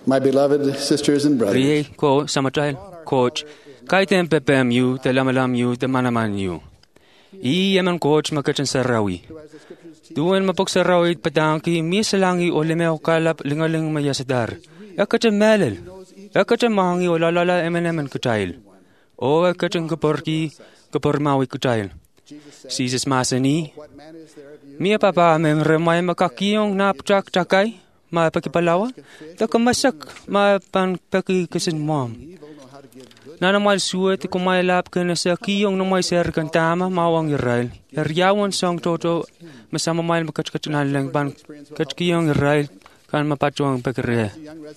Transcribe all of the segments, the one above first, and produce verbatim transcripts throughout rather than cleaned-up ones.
My beloved sisters and brothers, Rie ko samatrail coach. Kai tempe pem you, te lamalam you, te manaman you. I yemen coach makachan sarawi. Duan mapok sarawi patanki, misalangi o lemeo kalap lingaling mayasadar. Ekachan melel. Ekachan mangi o lalala emenemen kutail. O ekachan kaporki, kapormawi kutail. Jesus masani. Mia papa mem remay makakiyong napchak chakay. Ma pakipalawa. Takamasak ma pan paki kasin mom. Nanamal suet kumay lap kana sa kiyong namay ser kantama mawang Israel. Eryawan song toto masama mail makachkachnan lang ban kachkiyong Israel kan mapatuang pagre.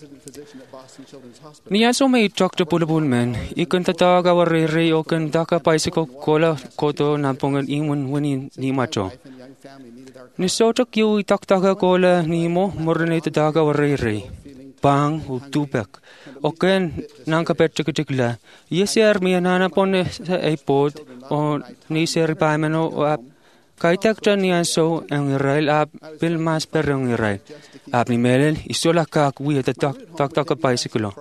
Niya so may talk to pulapul men. Ikan tataga warere o kan daka paisiko kola koto nampungan imun wani ni macho. Ni sotok yu itaktaga kola ni mo morne tataga warere. Bang utupek. Oken nang kapet chikikla. Yeser mi nana pone sa iPod o ni ser paimano o ap. Kaitak chan niyan so ang Israel ap bil mas perang Israel. Ap ni melel isola kak wi ta tak tak tak bicycle.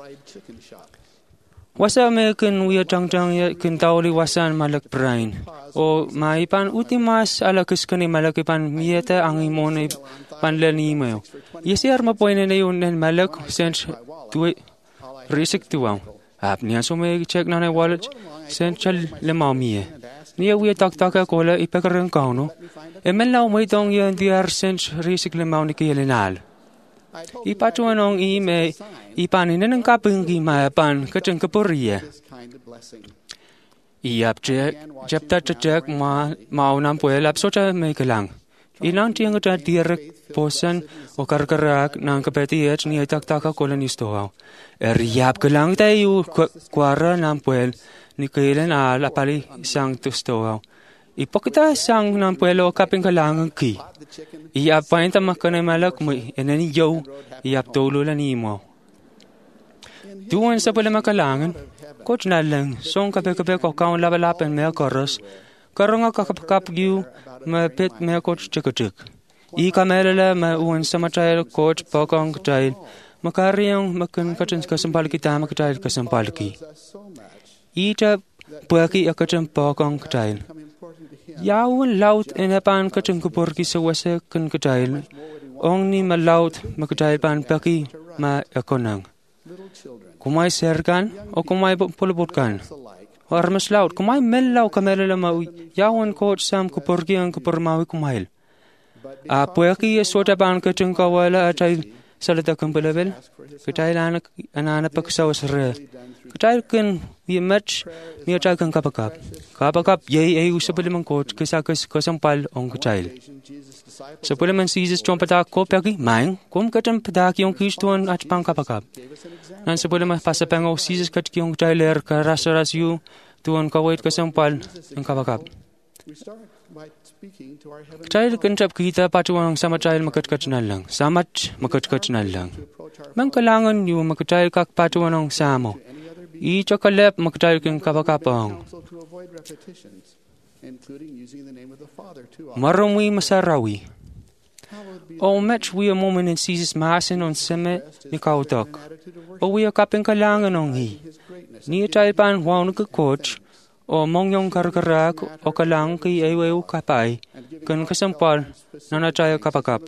Wasa me kun wi tang tang ya kun tawli wasan malak brain. O maipan utimas ala kuskani malak ipan mieta ang imon pan leni mo. Yeser ma poine na yun malak sense tu risik tuaw. Ap niya so may check na na wallet central lemamie. Niya wi tak tak kola ipakarang kauno. Emelaw mo itong yun diar sense risik lemaw ni kiyalinal. Ipatuan ang ime ipanin ng kapingi mayapan kachang kapuriya. Iyap check chapta check ma maunam puelap socha may kalang. Ilang tiyang ata direk posan o karkarak ng kapetiyat ni tak tak kola ni stoaw. Eriyap kalang tayo kwara ng puel ni kailan al apali sang tustoaw. Ipakita sang ng puelo kaping kalangang ki. Iyap pa yung tamakana malak mo enani yaw iyap tolo la ni mo. Duwan sa pala makalangan, coach na lang, song kape-kape ko kaon labalapan may koros, karong kakapakapgiw mapit may coach chikachik. I kamelala mauwan sa matayal coach pakang katayal, makariyang makan kachan kasampal kita makatayal kasampal ki. Ita pwaki akachan pakang katayal. Yawan laut enapan kacang kuporki sa wasa kan katayal. Ong ni malaut makatayal pan paki ma akonang. Kumay serkan o kumay pulubutkan. O armas laut kumay melaw kamelala mau yawan coach sam kuporki ang kupormawi kumayil. A pwaki sota pan kacang kawala atay salita kang palabel. Katayal anak anana paksawas re. Katayal kan match ni atay kang kapakap. Kapakap yay ay usap limang coach kasakas kasampal ong katayal. Sa pulaman si Jesus chong patak ko pagi maing kum katan patak yung Kristuan at pang kapakap. Nan sa pulaman pasapang o Jesus kat yung katayal karasaras yu tuon kawait kasampal ang kapakap. Katayal kantap kita patuang sama katayal makatkachanan lang. Samat makatkachanan lang. Mang kalangan yu makatayal kak patuan ang samo. I chokalep makatayal kang kapakapang. Marumwi masarawi. O match we a moment in Jesus masin on seme ni kautok. O we a kaping kalangan ong hi. Ni tayo pan huwag na coach o mongyong karkarak o kalang kay aywaw kapay kan kasampal na natayo kapakap.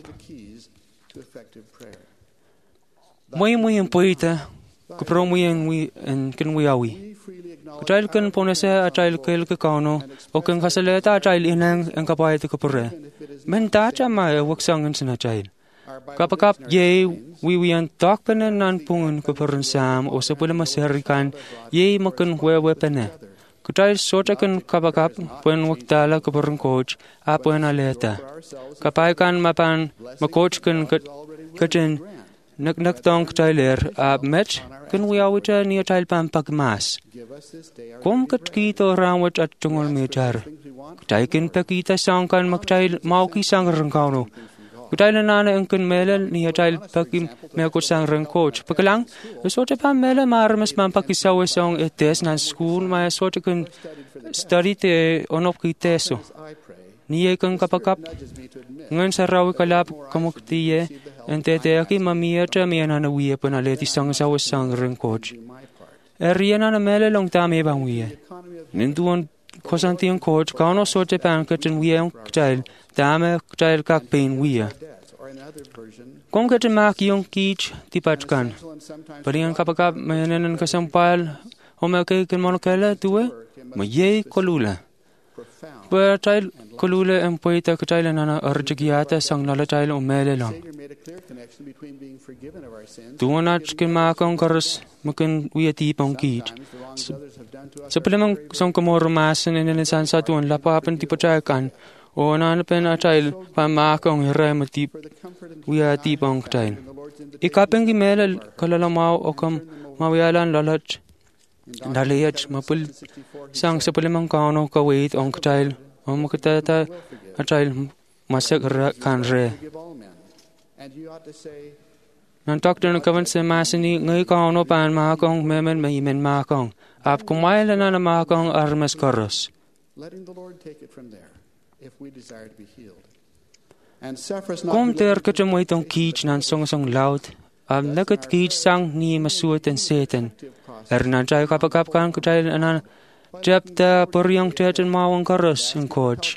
Muy muy ang poita kapro muy ang kanwiyawi. Katayal kan po na sa atayal kail kakano o kang kasaleta atayal inang ang kapayat kapure. Mentacha may waksangan sa natayal. Kapakap yay wiwiyan takpanan nan pungan kapuran sam o sa pula masarikan yay makan huwewe na. Katayal sota kan kapakap puan waktala kapuran coach apuan aleta. Kapay kan mapan makoach kan katin nagnaktong katayler a match kan wiyawita niya tayo pampagmas. Kung katkito rawat at tungol mejar. Katay kan pakita sang kan magtayl mauki sang rangkano. Katay na nana ang kan melal niya tayo pakim mekot sang rangcoach. Pagkalang, sote pa melal maramas mampakisawa sang etes na school maya sote kan study te onop kiteso. Niya kan kapakap. Ngayon sa rawi kalap kamuktiye En te te aki mamia ta mi ana wie pun ale ti sang sa sang ring coach. Eriana na mele long ta me bang wie. Nin tuon kosantian coach kano so te pan katin wie ang ktail dame ktail kak pain wie. Kung katin mak yung kich ti patkan. Parian kapakap mayanan kasampal homake kin monokela tuwe ma ye kolula. Pwer tail kolula ang poita ktail nana arjigiata sang lala tail umele lang. Tuon at kin makang karas makin wie ti pang kich. Sa palamang sang kamoromasan inilisan sa tuon lapapan ti pachakan o nanapen at tail pamakang hiray matip wie ti pang ktail. Ikapeng gimela kalalamaw o kam mawialan lalat daliyat mapul sang sa palimang kano kawait ang ktail o makatata at tail masak kan re. Nang doktor na kawan sa masini ngay kano pan makang memen mahimen makang ap kumaila na na makang armas karos. Kung ter kachamoy itong kich nan song-song laut, am nakat kich sang ni masuot ang setan. Er nan tayo kapagap kan kutail anan jab ta puriyang tetan mawang karos ang coach.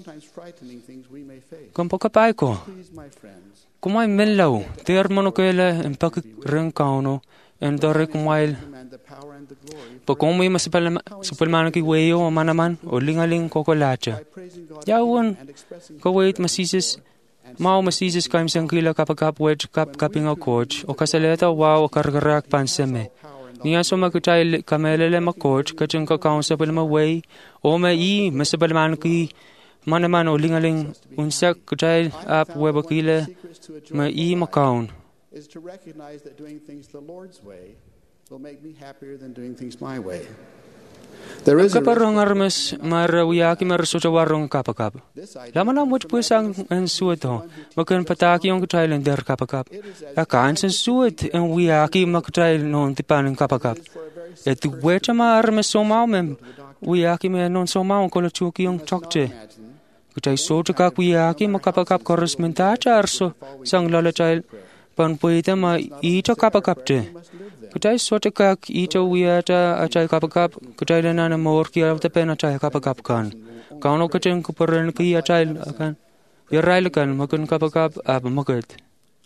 Kung pagkapay ko, kumay melaw, ter monokela ang pagkirang kauno, ang dore kumail. Pag kung may masapalman ki weyo o manaman o lingaling kokolacha. Yawan, kawait masisis, mao masisis kaim sang kila kapag kapwet kap kaping o coach o kasaleta wow o kargarak panseme. Niya so magkutay kamelele ma coach kachang kakaon sa palmaway o may i masapalman ki manaman o lingaling unsak kutay ap weba kila may i makaon. Is to recognize that doing things the Lord's way will make me happier than doing things my way. There is kaparong armas marawiyaki marasuta warong kapakap. Laman na much pusang ang suoto, makan pataki yung kutailan der kapakap. Akaan sa suot ang wiyaki makutail noon tipan ng kapakap. Et wecha ma armas somaw mem, wiyaki me non somaw kolochuki yung chokche. Kutai soto kak wiyaki makapakap koros mentacha arso sang lalachail pan puita ma ito kapakapte. Kutai soto kak ito wiyata achay kapakap, kutai lana na mor kia ta pen achay kapakap kan. Kauno kacheng kuparan ki achay kan. Yaray kan makun kapakap ab magat.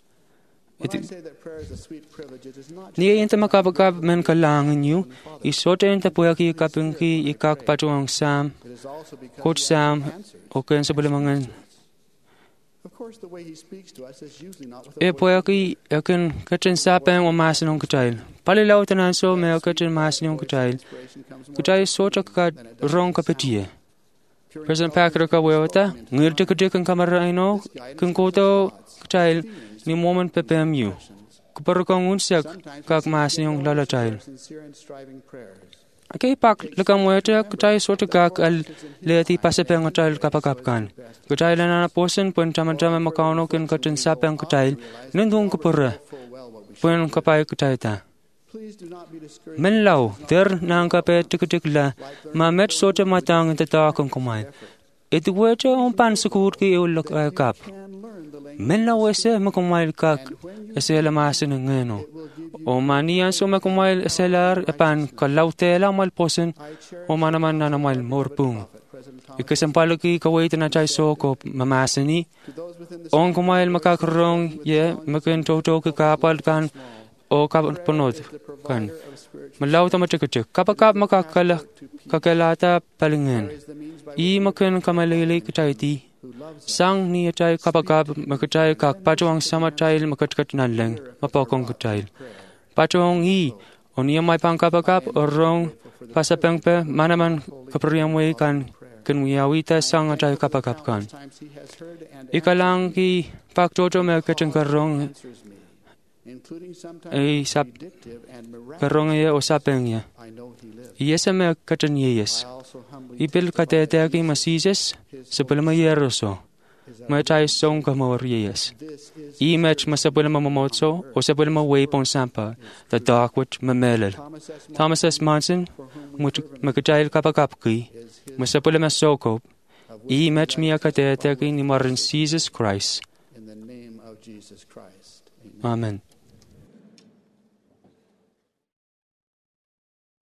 Niya yun ta makapakap men kalangan nyo, isoto yun ta puya ki kaping ki ikak patuang Sam, Coach Sam, o ken sa balamangan. E puya ki akan kachin sapang o masin ng kachayl. Palilaw tanan so may kachin masin ng kachayl. Kachayl soto ka rong kapetiye. President Packer ka wewata, ngirte kadik ang kamara ino, kung koto kachayl, ni moment P P M U. Kuparo kang unsak kak masin yung lalachayl. Akay pak lakang weta kachay soto kak al leti pasapang kachayl kapakapkan. Kachayl na naposin pun tama-tama makauno kin kachin sapang kachayl nandung kupura pun kapay kachay ta. Menlaw, ter nang kapay tikitikla mamet soto matang tatakang kumain. Ito weta ang pansukut ki iulak ay kap. Menlaw ese makumail kak ese lamasin ng ngeno. O maniyan so makumail ese lar epan kalautela malposen o manaman na namal morpung. Ikasampalo ki kawaitan na chay soko mamasini. O kumail makakarong ye makin toto kakapal kan o kapunod kan. Malaw ta matikatik. Kapag makakala kakalata palingin. I makin kamalili kitayti. Sang ni achay kapagap makachay kak pachuang samachayl makatkat nalang mapokong kachayl. Pachuang i o niya may pangkapagap o rong pasapengpe manaman kapriyamway kan kanwiyawita sang achay kapagap kan. Ikalang ki paktoto may kachang karong ay sap karong iya o sapeng iya. Iyesa may kachan iyes. Ipil kateteki masises sapulama yeroso. May tayo song kamawar iyes. Image masapulama mamotso o sapulama waypong sampa the darkwit mamelal. Thomas S. Monson makachayl kapakapki masapulama sokop. Image miya kateteki ni marin Jesus Christ. In the name of Jesus Christ. Amen.